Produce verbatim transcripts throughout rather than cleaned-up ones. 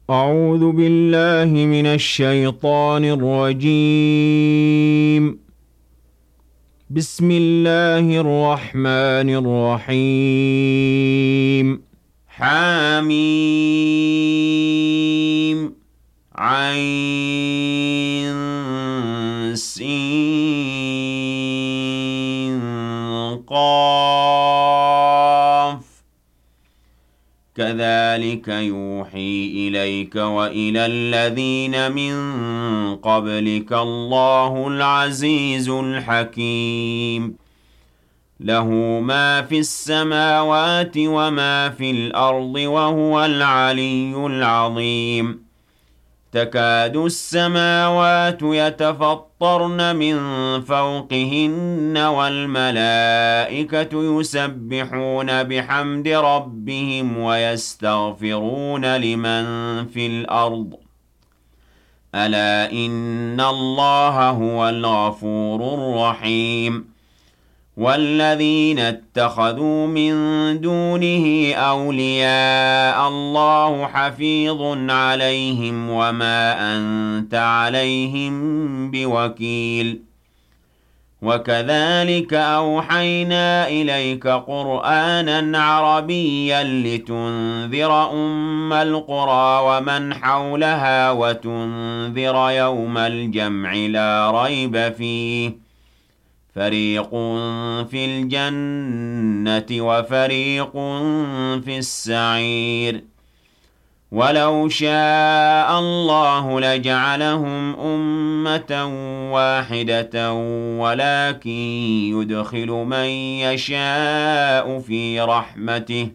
أعوذ بالله من الشيطان الرجيم. بسم الله الرحمن الرحيم. حميم عين سين قاف كذلك يوحي إليك وإلى الذين من قبلك الله العزيز الحكيم. له ما في السماوات وما في الأرض وهو العلي العظيم. تكاد السماوات يتفطرن من فوقهن والملائكة يسبحون بحمد ربهم ويستغفرون لمن في الأرض ألا إن الله هو الغفور الرحيم. والذين اتخذوا من دونه أولياء الله حفيظ عليهم وما أنت عليهم بوكيل. وكذلك أوحينا إليك قرآنا عربيا لتنذر أم القرى ومن حولها وتنذر يوم الجمع لا ريب فيه فريق في الجنة وفريق في السعير. ولو شاء الله لجعلهم أمة واحدة ولكن يدخل من يشاء في رحمته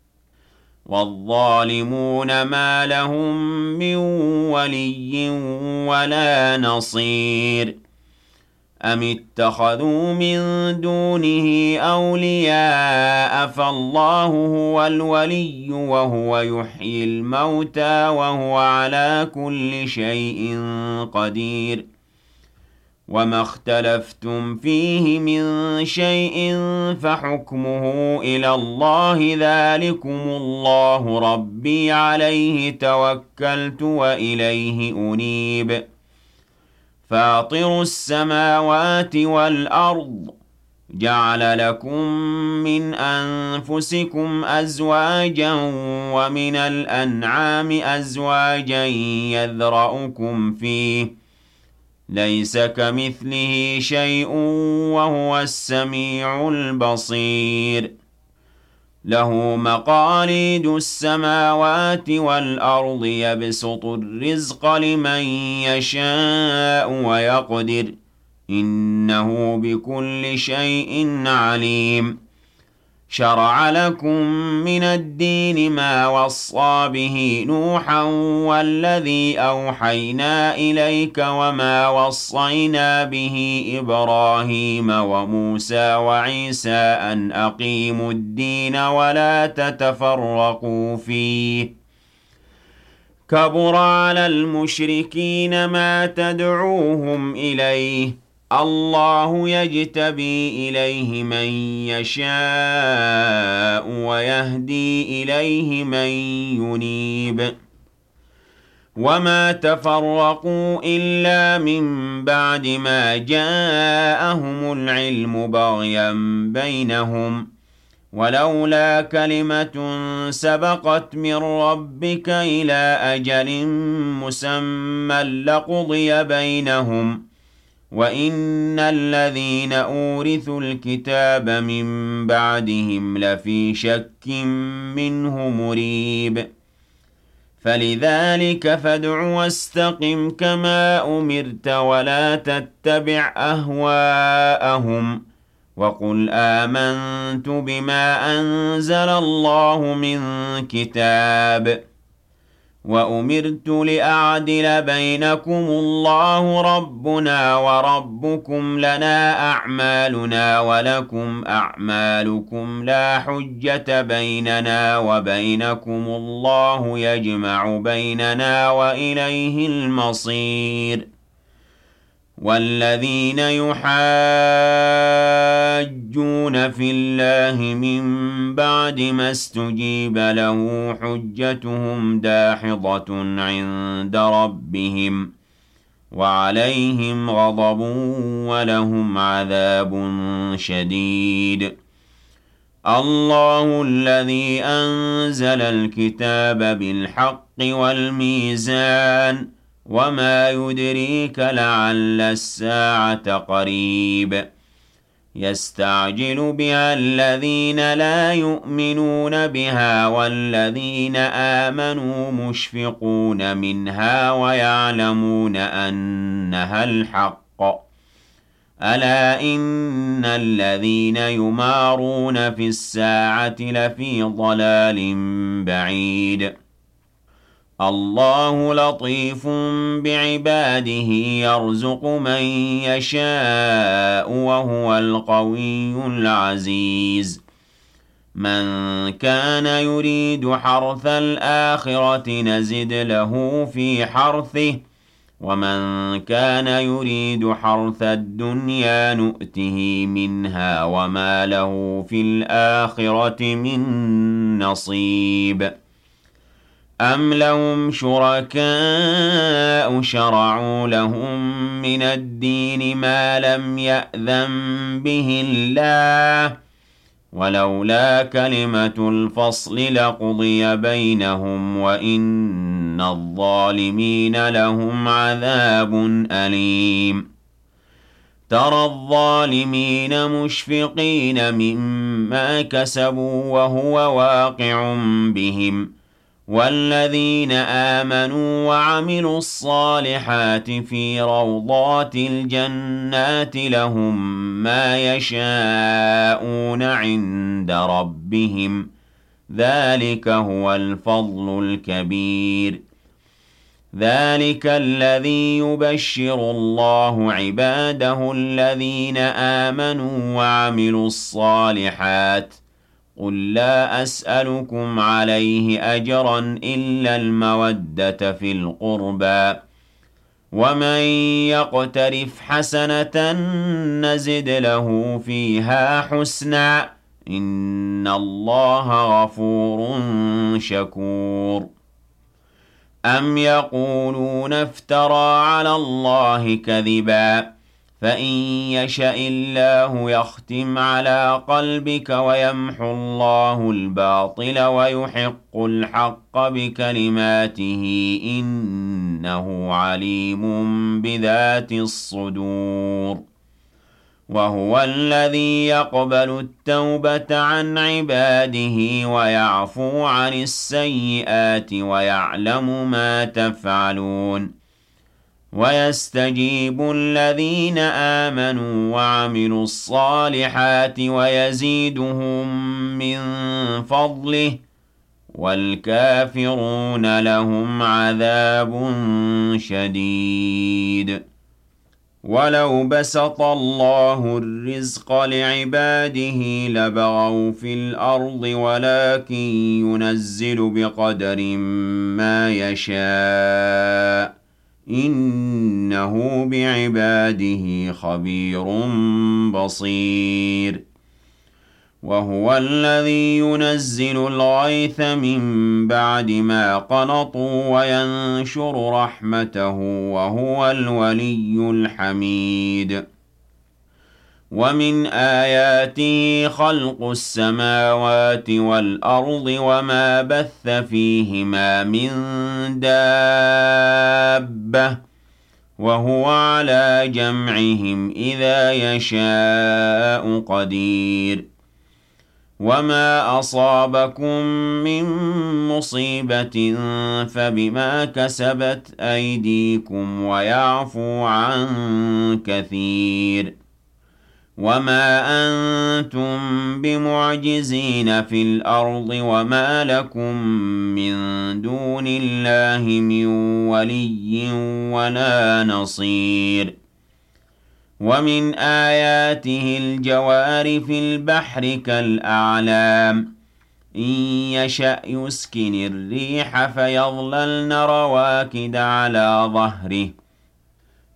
والظالمون ما لهم من ولي ولا نصير. أم اتخذوا من دونه أولياء فالله هو الولي وهو يحيي الموتى وهو على كل شيء قدير. وما اختلفتم فيه من شيء فحكمه إلى الله ذلكم الله ربي عليه توكلت وإليه أنيب. فاطر السماوات والأرض جعل لكم من أنفسكم أزواجا ومن الأنعام أزواجا يذرأكم فيه ليس كمثله شيء وهو السميع البصير. له مقاليد السماوات والأرض يبسط الرزق لمن يشاء ويقدر إنه بكل شيء عليم. شرع لكم من الدين ما وصى به نوحا والذي أوحينا إليك وما وصينا به إبراهيم وموسى وعيسى أن أقيموا الدين ولا تتفرقوا فيه. كبر على المشركين ما تدعوهم إليه الله يجتبي إليه من يشاء ويهدي إليه من ينيب. وما تفرقوا إلا من بعد ما جاءهم العلم بغيا بينهم ولولا كلمة سبقت من ربك إلى أجل مسمى لقضي بينهم وإن الذين أورثوا الكتاب من بعدهم لفي شك منه مريب. فلذلك فادع واستقم كما أمرت ولا تتبع أهواءهم وقل آمنت بما أنزل الله من كتاب وأمرت لأعدل بينكم الله ربنا وربكم لنا أعمالنا ولكم أعمالكم لا حجة بيننا وبينكم الله يجمع بيننا وإليه المصير. وَالَّذِينَ يُحَاجُّونَ فِي اللَّهِ مِن بَعْدِ مَا اسْتُجِيبَ لَهُ حُجَّتُهُمْ دَاحِضَةٌ عِندَ رَبِّهِمْ وَعَلَيْهِمْ غَضَبٌ وَلَهُمْ عَذَابٌ شَدِيدٌ. اللَّهُ الَّذِي أَنزَلَ الْكِتَابَ بِالْحَقِّ وَالْمِيزَانَ وَمَا يُدْرِيكَ لَعَلَّ السَّاعَةَ قَرِيبٌ يَسْتَعْجِلُ بِهَا الَّذِينَ لَا يُؤْمِنُونَ بِهَا وَالَّذِينَ آمَنُوا مُشْفِقُونَ مِنْهَا وَيَعْلَمُونَ أَنَّهَا الْحَقُّ أَلَا إِنَّ الَّذِينَ يُمَارُونَ فِي السَّاعَةِ لَفِي ضَلَالٍ بَعِيدٍ. اللَّهُ لَطِيفٌ بِعِبَادِهِ يَرْزُقُ مَن يَشَاءُ وَهُوَ الْقَوِيُّ الْعَزِيزُ. مَن كَانَ يُرِيدُ حَرْثَ الْآخِرَةِ نَزِدْ لَهُ فِي حَرْثِهِ وَمَن كَانَ يُرِيدُ حَرْثَ الدُّنْيَا نُؤْتِهِ مِنْهَا وَمَا لَهُ فِي الْآخِرَةِ مِن نَّصِيبٍ. أَمْ لَهُمْ شُرَكَاءُ شَرَعُوا لَهُم مِّنَ الدِّينِ مَا لَمْ يَأْذَن بِهِ اللَّهُ وَلَوْلَا كَلِمَةُ الْفَصْلِ لَقُضِيَ بَيْنَهُمْ وَإِنَّ الظَّالِمِينَ لَهُمْ عَذَابٌ أَلِيمٌ. تَرَى الظَّالِمِينَ مُشْفِقِينَ مِمَّا كَسَبُوا وَهُوَ واقع بِهِمْ وَالَّذِينَ آمَنُوا وَعَمِلُوا الصَّالِحَاتِ فِي رَوْضَاتِ الْجَنَّاتِ لَهُم مَّا يَشَاءُونَ عِندَ رَبِّهِمْ ۚ ذَلِكَ هُوَ الْفَضْلُ الْكَبِيرُ. ذَلِكَ الَّذِي يُبَشِّرُ اللَّهُ عِبَادَهُ الَّذِينَ آمَنُوا وَعَمِلُوا الصَّالِحَاتِ. قُل لَّا أَسْأَلُكُمْ عَلَيْهِ أَجْرًا إِلَّا الْمَوَدَّةَ فِي الْقُرْبَىٰ ۗ وَمَن يَقْتَرِفْ حَسَنَةً نَّزِدْ لَهُ فِيهَا حُسْنًا ۚ إِنَّ اللَّهَ غَفُورٌ شَكُورٌ. أَمْ يَقُولُونَ افْتَرَىٰ عَلَى اللَّهِ كَذِبًا فَإِن يَشَإِ اللَّهُ يَخْتِمْ عَلَىٰ قَلْبِكَ وَيَمْحُ اللَّهُ الْبَاطِلَ وَيُحِقُّ الْحَقَّ بِكَلِمَاتِهِ ۚ إِنَّهُ عَلِيمٌ بِذَاتِ الصُّدُورِ. وَهُوَ الَّذِي يَقْبَلُ التَّوْبَةَ عَنْ عِبَادِهِ وَيَعْفُو عَنِ السَّيِّئَاتِ وَيَعْلَمُ مَا تَفْعَلُونَ. وَيَسْتَجِيبُ الَّذِينَ آمَنُوا وَعَمِلُوا الصَّالِحَاتِ وَيَزِيدُهُم مِّن فَضْلِهِ ۚ وَالْكَافِرُونَ لَهُمْ عَذَابٌ شَدِيدٌ. وَلَوْ بَسَطَ اللَّهُ الرِّزْقَ لِعِبَادِهِ لَبَغَوْا فِي الْأَرْضِ وَلَٰكِن يُنَزِّلُ بِقَدَرٍ مَّا يَشَاءُ ۚ إِنَّهُ بِعِبَادِهِ خَبِيرٌ بَصِيرٌ. وَهُوَ الَّذِي يُنَزِّلُ الْغَيْثَ مِن بَعْدِ مَا قَنَطُوا وَيَنشُرُ رَحْمَتَهُ ۚ وَهُوَ الْوَلِيُّ الْحَمِيدُ. وَمِنْ آيَاتِهِ خَلْقُ السَّمَاوَاتِ وَالْأَرْضِ وَمَا بَثَّ فِيهِمَا مِن دَابَّةٍ ۚ وَهُوَ عَلَىٰ جَمْعِهِمْ إِذَا يَشَاءُ قَدِيرٌ. وَمَا أَصَابَكُم مِّن مُّصِيبَةٍ فَبِمَا كَسَبَتْ أَيْدِيكُمْ وَيَعْفُو عَن كَثِيرٍ. وَمَا أَنتُم بِمُعْجِزِينَ فِي الْأَرْضِ وَمَا لَكُم مِّن دُونِ اللَّهِ مِن وَلِيٍّ وَلَا نَصِيرٍ. وَمِنْ آيَاتِهِ الْجَوَارِ فِي الْبَحْرِ كَالْأَعْلَامِ إِن يَشَأْ يُسْكِنِ الرِّيحَ فَيَظْلَلْنَ رَوَاكِدَ عَلَىٰ ظَهْرِهِ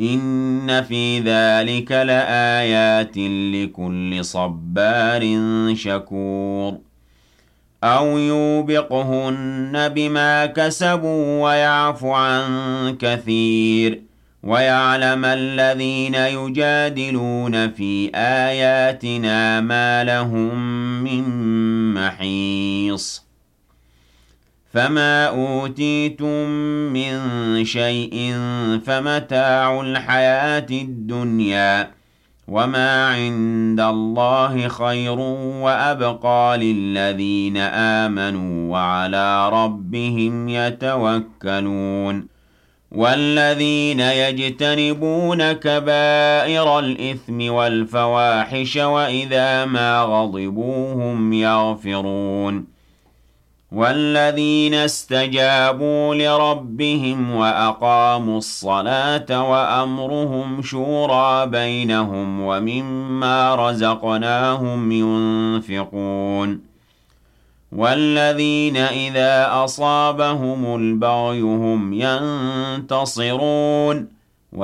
إن في ذلك لآيات لكل صبار شكور أو يوبقهن بما كسبوا ويعف عن كثير ويعلم الذين يجادلون في آياتنا ما لهم من محيص فما أوتيتم من شيء فمتاع الحياة الدنيا وما عند الله خير وأبقى للذين آمنوا وعلى ربهم يتوكلون والذين يجتنبون كبائر الإثم والفواحش وإذا ما غضبوا هم يغفرون والذين استجابوا لربهم وأقاموا الصلاة وأمرهم شورى بينهم ومما رزقناهم ينفقون والذين إذا أصابهم البغي هم ينتصرون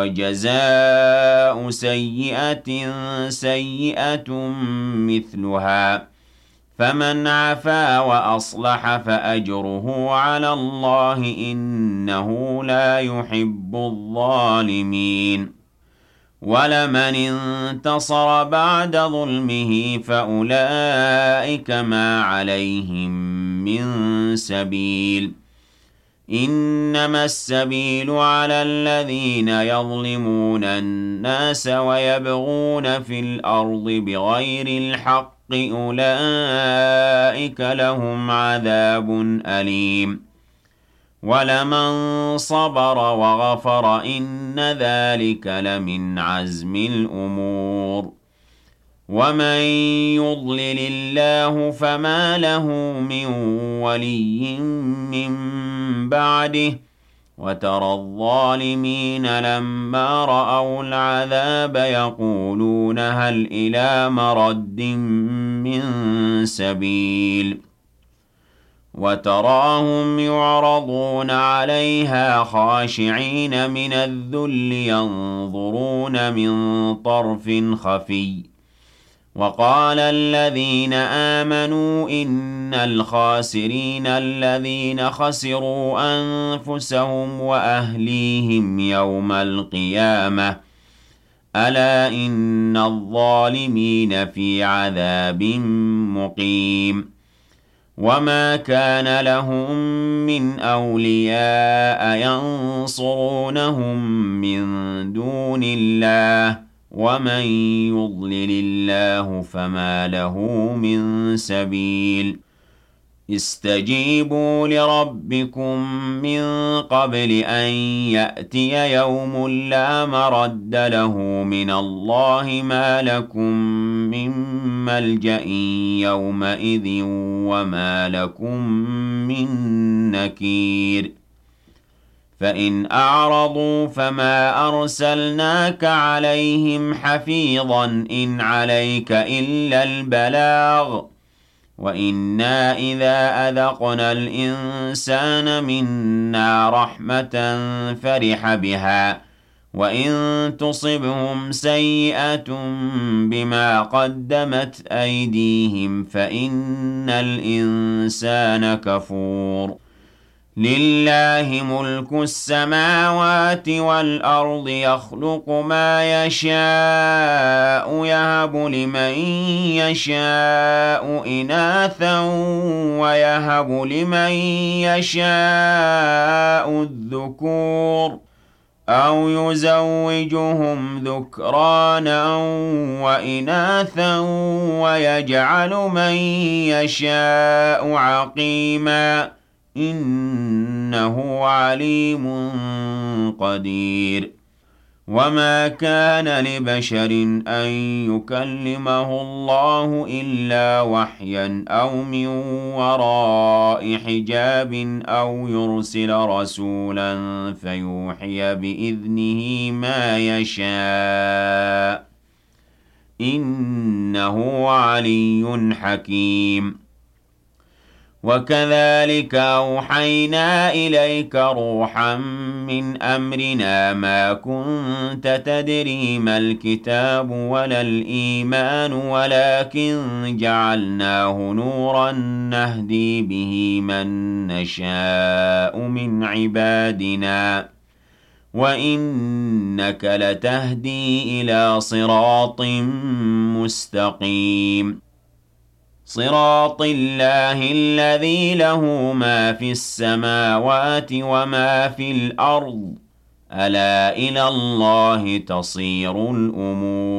وجزاء سيئة سيئة مثلها فمن عفا وأصلح فأجره على الله إنه لا يحب الظالمين ولمن انتصر بعد ظلمه فأولئك ما عليهم من سبيل إنما السبيل على الذين يظلمون الناس ويبغون في الأرض بغير الحق أولئك لهم عذاب أليم ولمن صبر وغفر إن ذلك لمن عزم الأمور ومن يضلل الله فما له من ولي من بعده وترى الظالمين لما رأوا العذاب يقولون هل إلى مرد من سبيل وتراهم يعرضون عليها خاشعين من الذل ينظرون من طرف خفي وقال الذين آمنوا إن الخاسرين الذين خسروا أنفسهم وأهليهم يوم القيامة ألا إن الظالمين في عذاب مقيم وما كان لهم من أولياء ينصرونهم من دون الله ومن يضلل الله فما له من سبيل استجيبوا لربكم من قبل أن يأتي يوم لا مرد له من الله ما لكم من ملجأ يومئذ وما لكم من نكير فإن أعرضوا فما أرسلناك عليهم حفيظا إن عليك إلا البلاغ وإنا إذا أذقنا الإنسان منا رحمة فرح بها وإن تصبهم سيئة بما قدمت أيديهم فإن الإنسان كفور لله ملك السماوات والأرض يخلق ما يشاء يهب لمن يشاء إناثا ويهب لمن يشاء الذكور أو يزوجهم ذكرانا وإناثا ويجعل من يشاء عقيما إنه عليم قدير وما كان لبشر أن يكلمه الله إلا وحيا أو من وراء حجاب أو يرسل رسولا فيوحي بإذنه ما يشاء إنه علي حكيم وكذلك أوحينا إليك روحا من أمرنا ما كنت تدري ما الكتاب ولا الإيمان ولكن جعلناه نورا نهدي به من نشاء من عبادنا وإنك لتهدي إلى صراط مستقيم صراط الله الذي له ما في السماوات وما في الأرض ألا إلى الله تصير الأمور